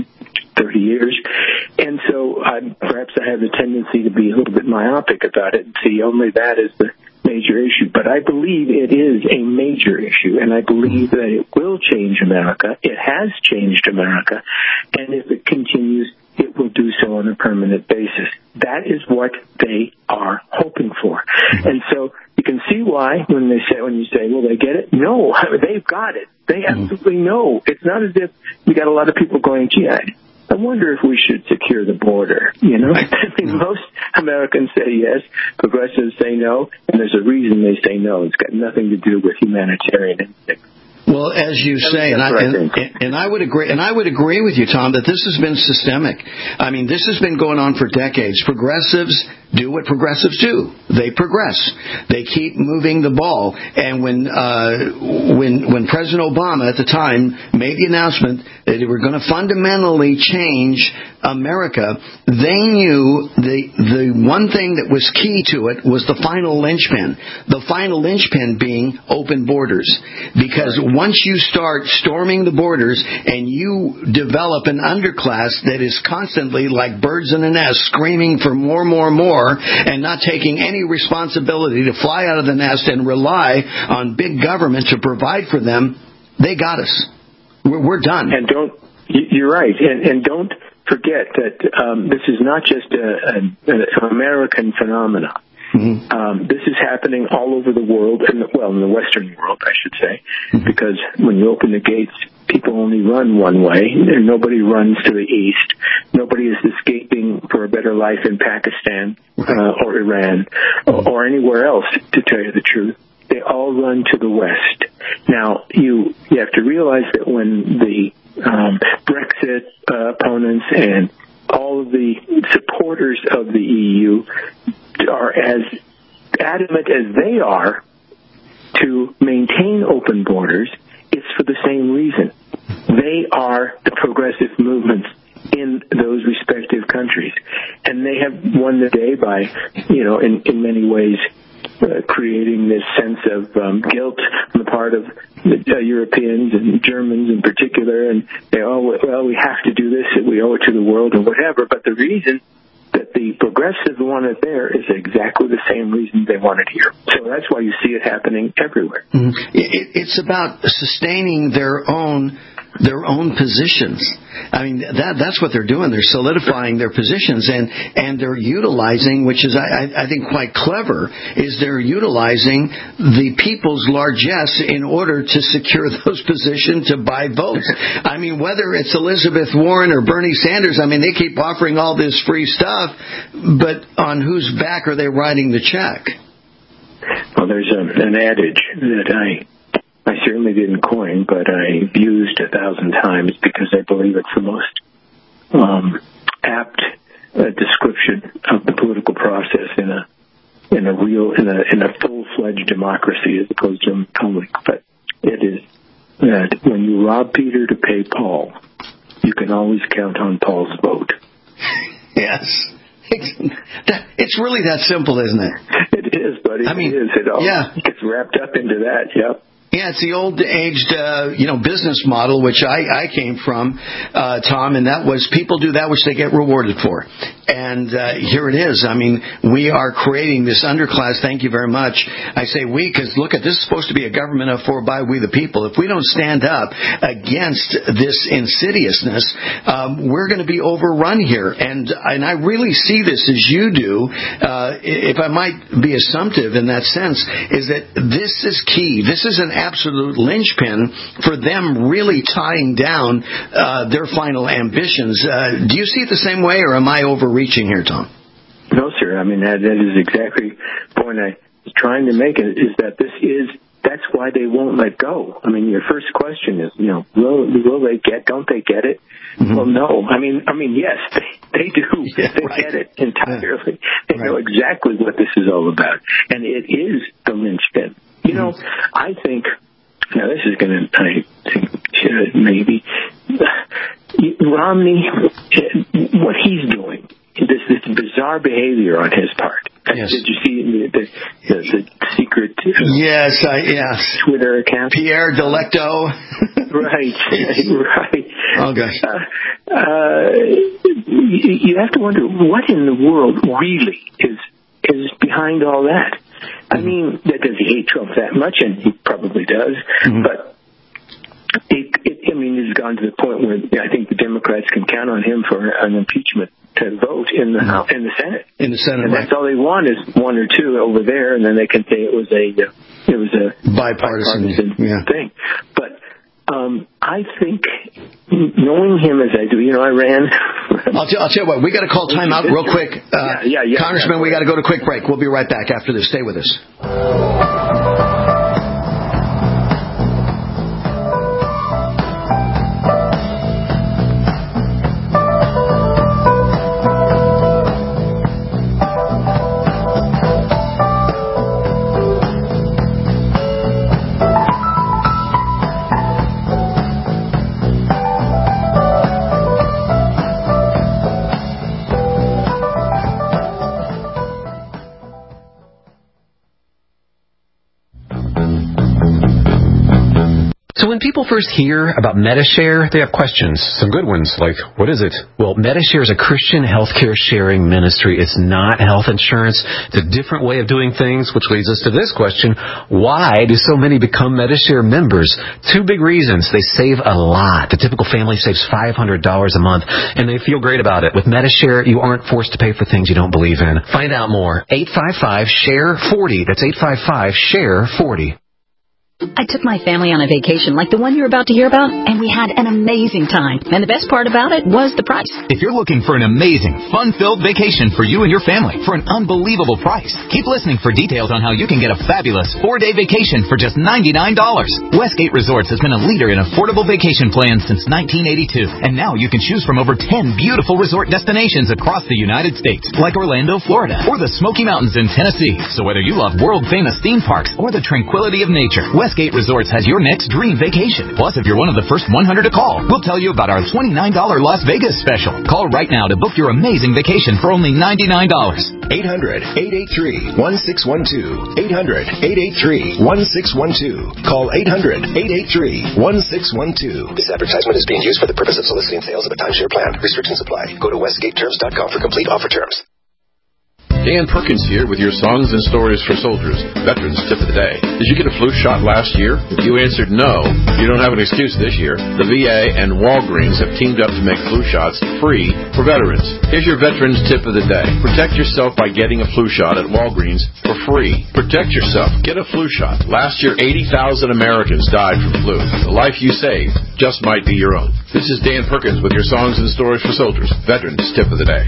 Speaker 22: 30 years. And so perhaps I have a tendency to be a little bit myopic about it and see only that as the major issue. But I believe it is a major issue, and I believe that it will change America. It has changed America. And if it continues, it will do so on a permanent basis. That is what they are hoping for. And so you can see why when you say, well, they get it? No, they've got it. They absolutely know. It's not as if we got a lot of people going, gee, I wonder if we should secure the border. I mean, most Americans say yes, progressives say no, and there's a reason they say no. It's got nothing to do with humanitarian instincts.
Speaker 2: Well, as you say, and I would agree with you, Tom, that this has been systemic. I mean, this has been going on for decades. Progressives do what progressives do. They progress. They keep moving the ball. And when President Obama at the time made the announcement that they were going to fundamentally change America, they knew the one thing that was key to it was the final linchpin. The final linchpin being open borders. Because once you start storming the borders and you develop an underclass that is constantly like birds in a nest screaming for more, and not taking any responsibility to fly out of the nest and rely on big government to provide for them, they got us. We're done.
Speaker 22: And you're right. And don't forget that this is not just an American phenomenon. This is happening all over the world, in the Western world, I should say, because when you open the gates, people only run one way, and nobody runs to the east. Nobody is escaping for a better life in Pakistan or Iran or anywhere else, to tell you the truth. They all run to the west. Now, you have to realize that when the Brexit opponents and all of the supporters of the EU are as adamant as they are to maintain open borders, it's for the same reason. They are the progressive movements in those respective countries. And they have won the day by, in many ways, creating this sense of guilt on the part of Europeans and Germans in particular. And they, we have to do this, and we owe it to the world and whatever. But the reason that the progressives want it there is exactly the same reason they want it here. So that's why you see it happening everywhere.
Speaker 2: It's about sustaining their own their own positions. I mean, that's what they're doing. They're solidifying their positions, and they're utilizing, which is, I think, quite clever, is they're utilizing the people's largesse in order to secure those positions to buy votes. I mean, whether it's Elizabeth Warren or Bernie Sanders, I mean, they keep offering all this free stuff, but on whose back are they writing the check?
Speaker 22: Well, there's an adage that I certainly didn't coin, but I've used 1,000 times because I believe it's the most apt description of the political process in a full-fledged democracy as opposed to a republic. But it is that when you rob Peter to pay Paul, you can always count on Paul's vote.
Speaker 2: Yes. It's really that simple, isn't it?
Speaker 22: It is, buddy. I mean, it is. It all gets wrapped up into that, yep.
Speaker 2: Yeah, it's the old-aged, business model, which I came from, Tom, and that was people do that which they get rewarded for. And here it is. I mean, we are creating this underclass. Thank you very much. I say we because, look, this is supposed to be a government of, for, by, we the people. If we don't stand up against this insidiousness, we're going to be overrun here. And I really see this as you do, if I might be assumptive in that sense, is that this is key. This is an absolute linchpin for them really tying down their final ambitions. Do you see it the same way, or am I overreaching here, Tom?
Speaker 22: No, sir. I mean, that is exactly the point I was trying to make, is that that's why they won't let go. I mean, your first question is, will they don't they get it? Mm-hmm. Well, no. I mean, yes, they do. Yeah, they get it entirely. They know exactly what this is all about. And it is the linchpin. You know, I think, now this is going to, I think, maybe, Romney, what he's doing, this bizarre behavior on his part. Yes. Did you see the secret
Speaker 2: yes.
Speaker 22: Twitter account?
Speaker 2: Pierre Delecto.
Speaker 22: Right.
Speaker 2: Oh, gosh.
Speaker 22: You have to wonder, what in the world really is behind all that? I mean, does he hate Trump that much? And he probably does. Mm-hmm. But it's gone to the point where I think the Democrats can count on him for an impeachment to vote in the Senate. In the Senate, and that's all they want is one or two over there, and then they can say it was a bipartisan thing. But I think, knowing him as I do, I ran.
Speaker 2: I'll tell you what, we got to call time out real quick. Congressman, we got to go to a quick break. We'll be right back after this. Stay with us.
Speaker 4: When people first hear about Medi-Share, they have questions. Some good ones, like, what is it? Well, Medi-Share is a Christian healthcare sharing ministry. It's not health insurance. It's a different way of doing things, which leads us to this question. Why do so many become Medi-Share members? Two big reasons. They save a lot. The typical family saves $500 a month, and they feel great about it. With Medi-Share, you aren't forced to pay for things you don't believe in. Find out more. 855-SHARE-40. That's 855-SHARE-40.
Speaker 5: I took my family on a vacation like the one you're about to hear about, and we had an amazing time. And the best part about it was the price.
Speaker 23: If you're looking for an amazing, fun-filled vacation for you and your family for an unbelievable price, keep listening for details on how you can get a fabulous 4-day vacation for just $99. Westgate Resorts has been a leader in affordable vacation plans since 1982, and now you can choose from over 10 beautiful resort destinations across the United States, like Orlando, Florida, or the Smoky Mountains in Tennessee. So whether you love world-famous theme parks or the tranquility of nature, Westgate Resorts has your next dream vacation. Plus, if you're one of the first 100 to call, we'll tell you about our $29 Las Vegas special. Call right now to book your amazing vacation for only $99.
Speaker 24: 800-883-1612. 800-883-1612. Call 800-883-1612.
Speaker 25: This advertisement is being used for the purpose of soliciting sales of a timeshare plan. Restrictions apply. Go to westgateterms.com for complete offer terms.
Speaker 7: Dan Perkins here with your Songs and Stories for Soldiers, Veterans Tip of the Day. Did you get a flu shot last year? If you answered no, you don't have an excuse this year. The VA and Walgreens have teamed up to make flu shots free for veterans. Here's your Veterans Tip of the Day. Protect yourself by getting a flu shot at Walgreens for free. Protect yourself. Get a flu shot. Last year, 80,000 Americans died from flu. The life you saved just might be your own. This is Dan Perkins with your Songs and Stories for Soldiers, Veterans Tip of the Day.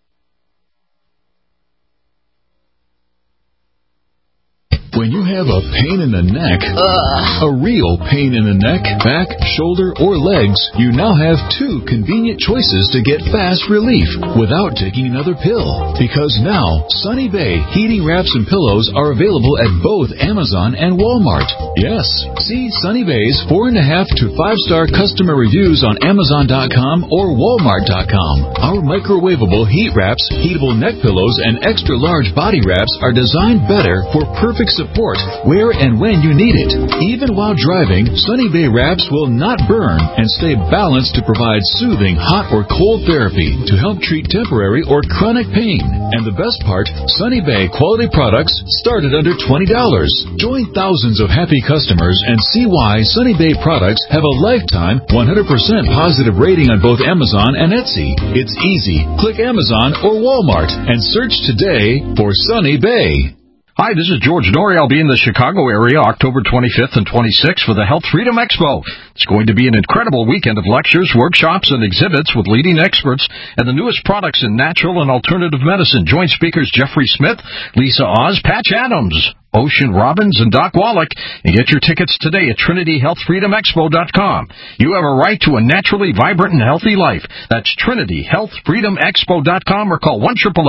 Speaker 6: When you have a pain in the neck, a real pain in the neck, back, shoulder, or legs, you now have two convenient choices to get fast relief without taking another pill. Because now, Sunny Bay heating wraps and pillows are available at both Amazon and Walmart. Yes, see Sunny Bay's 4.5 to 5-star customer reviews on Amazon.com or Walmart.com. Our microwavable heat wraps, heatable neck pillows, and extra large body wraps are designed better for perfect support where and when you need it. Even while driving, Sunny Bay wraps will not burn and stay balanced to provide soothing hot or cold therapy to help treat temporary or chronic pain. And the best part, Sunny Bay quality products start at under $20. Join thousands of happy customers and see why Sunny Bay products have a lifetime 100% positive rating on both Amazon and Etsy. It's easy. Click Amazon or Walmart and search today for Sunny Bay.
Speaker 8: Hi, this is George Norrie. I'll be in the Chicago area October 25th and 26th for the Health Freedom Expo. It's going to be an incredible weekend of lectures, workshops, and exhibits with leading experts and the newest products in natural and alternative medicine. Join speakers Jeffrey Smith, Lisa Oz, Patch Adams, Ocean Robbins, and Doc Wallach, and get your tickets today at TrinityHealthFreedomExpo.com. You have a right to a naturally vibrant and healthy life. That's TrinityHealthFreedomExpo.com or call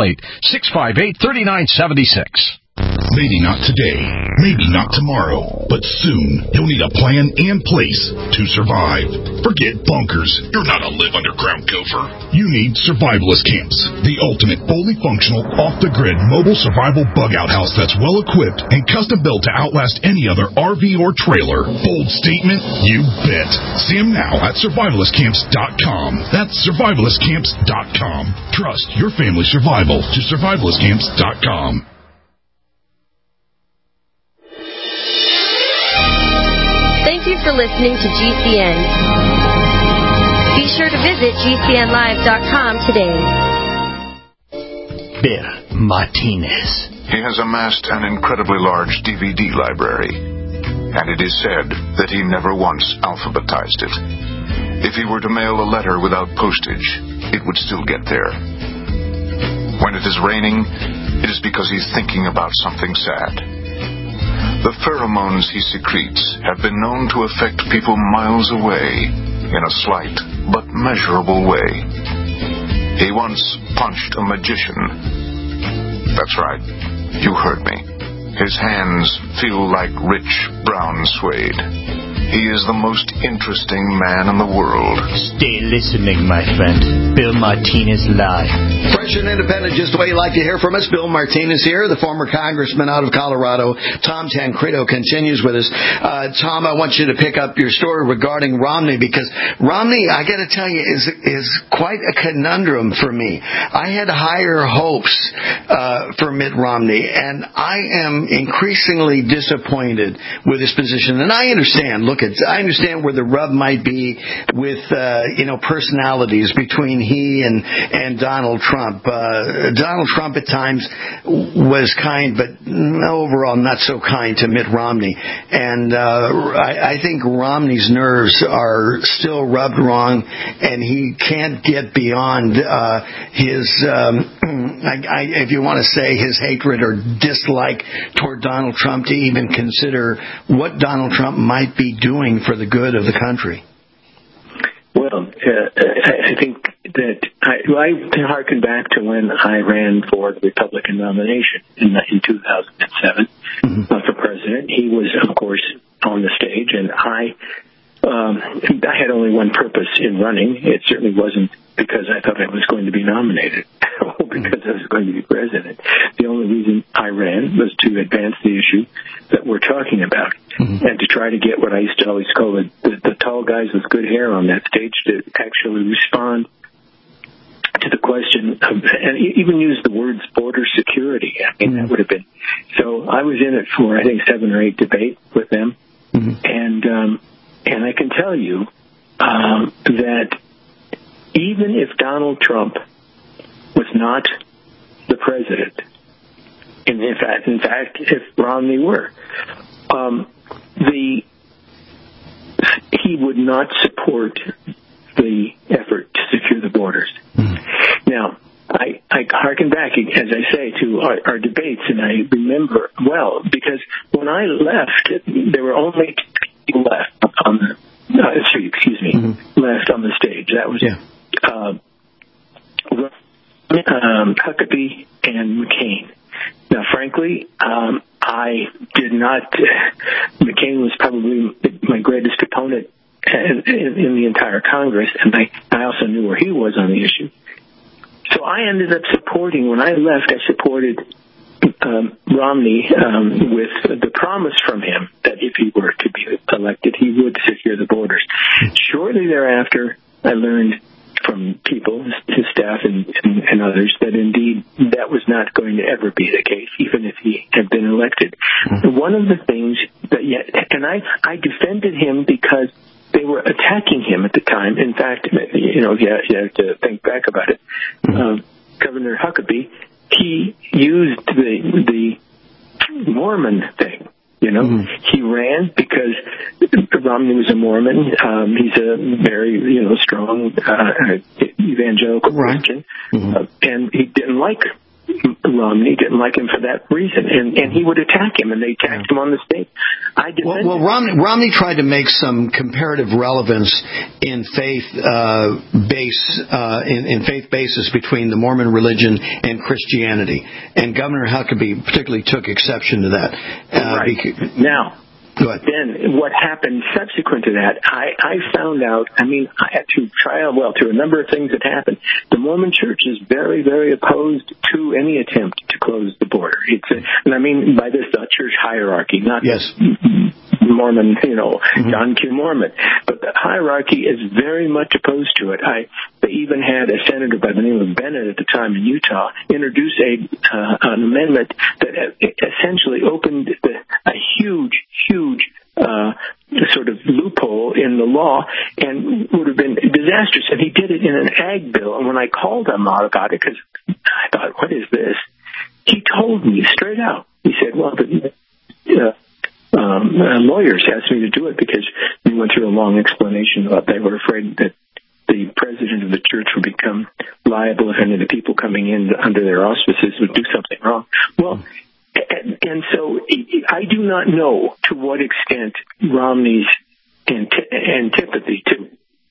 Speaker 8: 1-888-658-3976.
Speaker 9: Maybe not today, maybe not tomorrow, but soon you'll need a plan and place to survive. Forget bunkers. You're not a live underground gopher. You need Survivalist Camps, the ultimate fully functional, off-the-grid mobile survival bug-out house that's well-equipped and custom-built to outlast any other RV or trailer. Bold statement? You bet. See them now at survivalistcamps.com. That's survivalistcamps.com. Trust your family's survival to survivalistcamps.com.
Speaker 10: Thank you for listening to GCN. Be sure to visit GCNlive.com today.
Speaker 11: Bill Martinez.
Speaker 26: He has amassed an incredibly large DVD library, and it is said that he never once alphabetized it. If he were to mail a letter without postage, it would still get there. When it is raining, it is because he's thinking about something sad. The pheromones he secretes have been known to affect people miles away in a slight but measurable way. He once punched a magician. That's right, you heard me. His hands feel like rich brown suede. He is the most interesting man in the world.
Speaker 11: Stay listening, my friend. Bill Martinez Live.
Speaker 2: Fresh and independent, just the way you like to hear from us. Bill Martinez here, the former congressman out of Colorado. Tom Tancredo continues with us. Tom, I want you to pick up your story regarding Romney, because Romney, I got to tell you, is quite a conundrum for me. I had higher hopes for Mitt Romney, and I am increasingly disappointed with his position. And I understand, I understand where the rub might be with, personalities between he and Donald Trump. Donald Trump at times was kind, but overall not so kind to Mitt Romney. And I think Romney's nerves are still rubbed wrong, and he can't get beyond his, if you want to say, his hatred or dislike toward Donald Trump to even consider what Donald Trump might be doing for the good of the country.
Speaker 22: Well, I think that I harken back to when I ran for the Republican nomination in 2007 for president. He was, of course, on the stage, and I had only one purpose in running. It certainly wasn't because I thought I was going to be nominated or because I was going to be president. The only reason I ran was to advance the issue that we're talking about and to try to get what I used to always call the tall guys with good hair on that stage to actually respond to the question of, and even use the words border security. I mean, that would have been. So I was in it for, I think, 7 or 8 debates with them. And I can tell you that even if Donald Trump was not the president, in fact, if Romney were, he would not support the effort to secure the borders. Now, I harken back, as I say, to our debates, and I remember well, because when I left, there were only 2 people left on the left on the stage. That was Huckabee and McCain. Now, frankly, I did not. McCain was probably my greatest opponent in the entire Congress, and I also knew where he was on the issue. So I ended up supporting, when I left, I supported Romney with the promise from him that if he were to be elected, he would secure the borders. Shortly thereafter, I learned from people, his staff and others, that indeed that was not going to ever be the case, even if he had been elected. One of the things that, and I defended him because they were attacking him at the time. In fact, you have to think back about it. Governor Huckabee, he used the Mormon thing. He ran because Romney was a Mormon. He's a very, strong evangelical Christian, and he didn't like Romney, didn't like him for that reason, and he would attack him, and they attacked him on the stage.
Speaker 2: Romney tried to make some comparative relevance in faith basis between the Mormon religion and Christianity, and Governor Huckabee particularly took exception to that.
Speaker 22: Now, then what happened subsequent to that, I found out, through a number of things that happened, the Mormon Church is very, very opposed to any attempt to close the border. And I mean by this, the church hierarchy, not Mormon, John Q. Mormon. But the hierarchy is very much opposed to it. They even had a senator by the name of Bennett at the time in Utah introduce an amendment that essentially opened a huge sort of loophole in the law and would have been disastrous. And he did it in an ag bill. And when I called him out about it, because I thought, what is this? He told me straight out. He said, well, lawyers asked me to do it because we went through a long explanation about they were afraid that the president of the church would become liable if any of the people coming in under their auspices would do something wrong. Well, and so I do not know to what extent Romney's antipathy to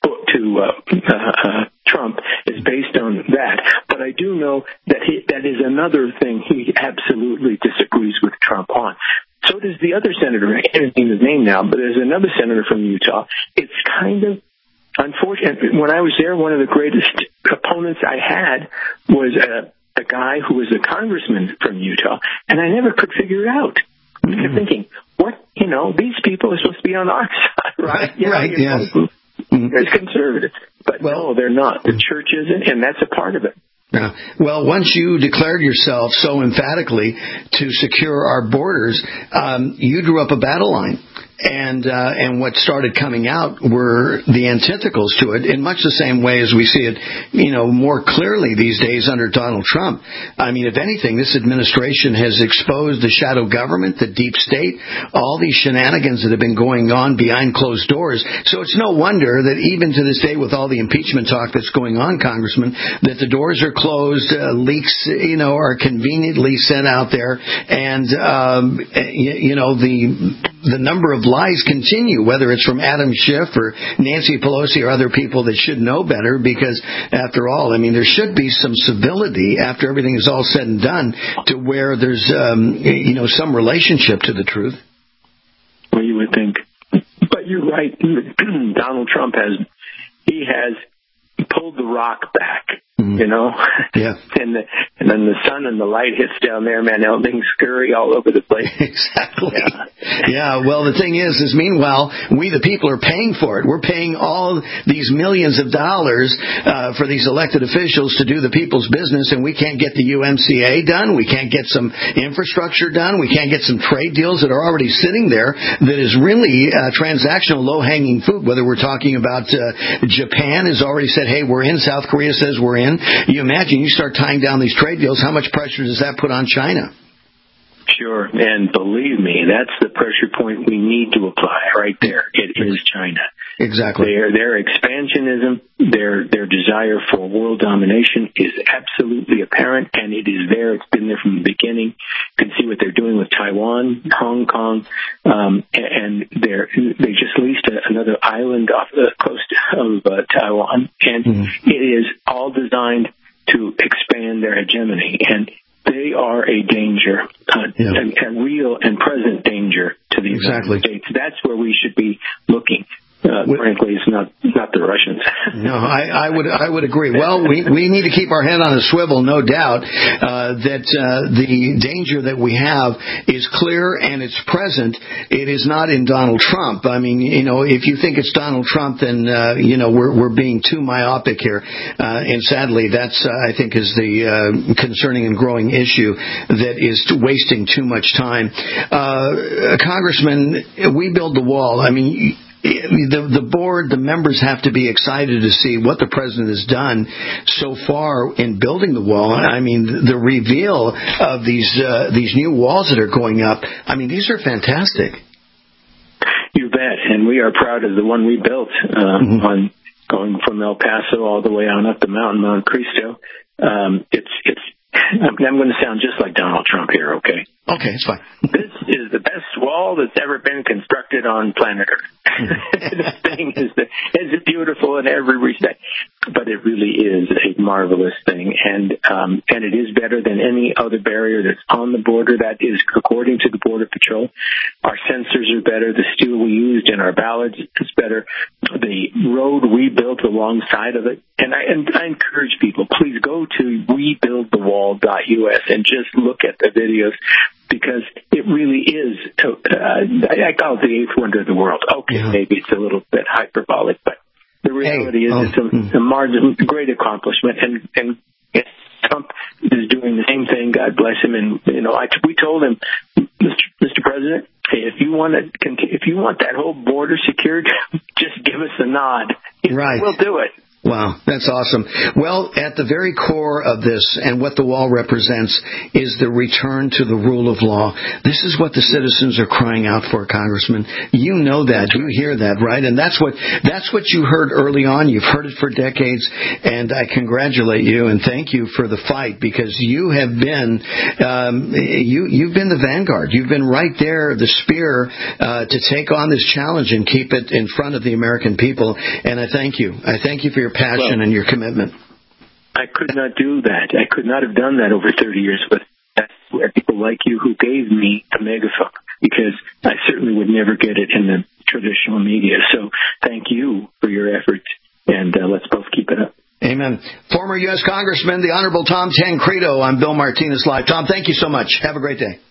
Speaker 22: Trump is based on that, but I do know that that is another thing he absolutely disagrees with Trump on. So does the other senator. I can't name his name now, but there's another senator from Utah. It's kind of unfortunate. When I was there, one of the greatest opponents I had was a guy who was a congressman from Utah, and I never could figure it out. I kept thinking, these people are supposed to be on our side, right? Yes. There's conservatives. But no, they're not. The church isn't, and that's a part of it.
Speaker 2: Yeah. Well, once you declared yourself so emphatically to secure our borders, you drew up a battle line. And what started coming out were the antithetical to it in much the same way as we see it, more clearly these days under Donald Trump. I mean, if anything, this administration has exposed the shadow government, the deep state, all these shenanigans that have been going on behind closed doors. So it's no wonder that even to this day, with all the impeachment talk that's going on, Congressman, that the doors are closed, leaks, are conveniently sent out there, and the number of lies continue, whether it's from Adam Schiff or Nancy Pelosi or other people that should know better, because after all, there should be some civility after everything is all said and done to where there's, some relationship to the truth.
Speaker 22: Well, you would think. But you're right. Donald Trump has pulled the rock back you know?
Speaker 2: Yeah.
Speaker 22: And then the sun and the light hits down there, man, things scurry all over the place.
Speaker 2: Exactly. Yeah. Well, the thing is meanwhile, we the people are paying for it. We're paying all these millions of dollars for these elected officials to do the people's business, and we can't get the UMCA done. We can't get some infrastructure done. We can't get some trade deals that are already sitting there that is really transactional, low-hanging fruit, whether we're talking about Japan has already said, hey, we're in. South Korea says we're in. You imagine you start tying down these trade deals, how much pressure does that put on China?
Speaker 22: Sure, and believe me, that's the pressure point we need to apply right there. It is China.
Speaker 2: Exactly.
Speaker 22: Their expansionism, their desire for world domination is absolutely apparent, and it is there. It's been there from the beginning. You can see what they're doing with Taiwan, Hong Kong, and they just leased another island off the coast of Taiwan, and it is all designed to expand their hegemony. And they are a danger, a real and present danger to the United States. That's where we should be looking. Frankly, it's not the Russians.
Speaker 2: No, I would agree. Well, we need to keep our head on a swivel, no doubt, that the danger that we have is clear and it's present. It is not in Donald Trump. I mean, you know, if you think it's Donald Trump, then you know we're being too myopic here, and sadly, that's I think is the concerning and growing issue that is wasting too much time. Congressman, we build the wall. I mean. The board, the members have to be excited to see what the president has done so far in building the wall. I mean, the reveal of these new walls that are going up, I mean, these are fantastic.
Speaker 22: You bet, and we are proud of the one we built on going from El Paso all the way on up the mountain, Mount Cristo. I'm going to sound just like Donald Trump here, okay?
Speaker 2: Okay, it's fine.
Speaker 22: This is the best wall that's ever been constructed on planet Earth. This thing is beautiful in every respect, but it really is a marvelous thing, and it is better than any other barrier that's on the border. That is according to the Border Patrol. Our sensors are better. The steel we used in our ballots is better. The road we built alongside of it, and I encourage people, please go to rebuildthewall.us and just look at the videos. Because it really is, I call it the eighth wonder of the world. Okay, maybe it's a little bit hyperbolic, but the reality is it's a great accomplishment. And Trump is doing the same thing. God bless him. And you know, we told him, Mr. President, hey, if you want that whole border secured, just give us a nod.
Speaker 2: Right,
Speaker 22: we'll do it.
Speaker 2: Wow, that's awesome. Well, at the very core of this and what the wall represents is the return to the rule of law. This is what the citizens are crying out for, Congressman. You know that. You hear that, right? And that's what you heard early on. You've heard it for decades, and I congratulate you and thank you for the fight because you have been you've been the vanguard. You've been right there, the spear to take on this challenge and keep it in front of the American people. And I thank you. I thank you for your passion and your commitment.
Speaker 22: I could not do that. I could not have done that over 30 years, but that's where people like you who gave me a megaphone, because I certainly would never get it in the traditional media. So thank you for your efforts, and let's both keep it up.
Speaker 2: Amen. Former U.S. Congressman, the Honorable Tom Tancredo. I'm Bill Martinez Live. Tom, thank you so much. Have a great day.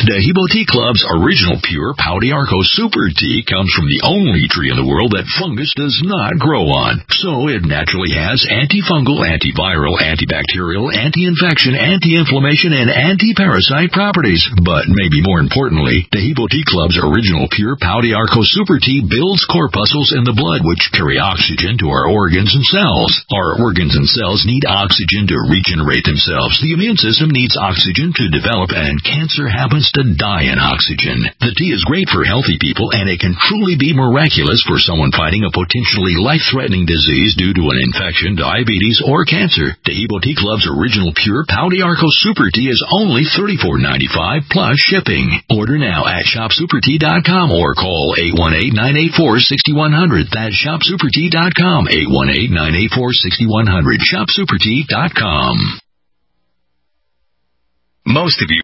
Speaker 1: Dehibo Tea Club's original pure Pau d'Arco Super Tea comes from the only tree in the world that fungus does not grow on. So it naturally has antifungal, antiviral, antibacterial, anti-infection, anti-inflammation, and anti-parasite properties. But maybe more importantly, Dehibo Tea Club's original pure Pau d'Arco Super Tea builds corpuscles in the blood which carry oxygen to our organs and cells. Our organs and cells need oxygen to regenerate themselves. The immune system needs oxygen to develop, and cancer happens to die in oxygen. The tea is great for healthy people, and it can truly be miraculous for someone fighting a potentially life-threatening disease due to an infection, diabetes, or cancer. Dehibo Tea Club's original pure Pau d'Arco Super Tea is only $34.95 plus shipping. Order now at shopsupertea.com or call 818-984-6100. That's shopsupertea.com, 818-984-6100, shopsupertea.com.
Speaker 12: Most of you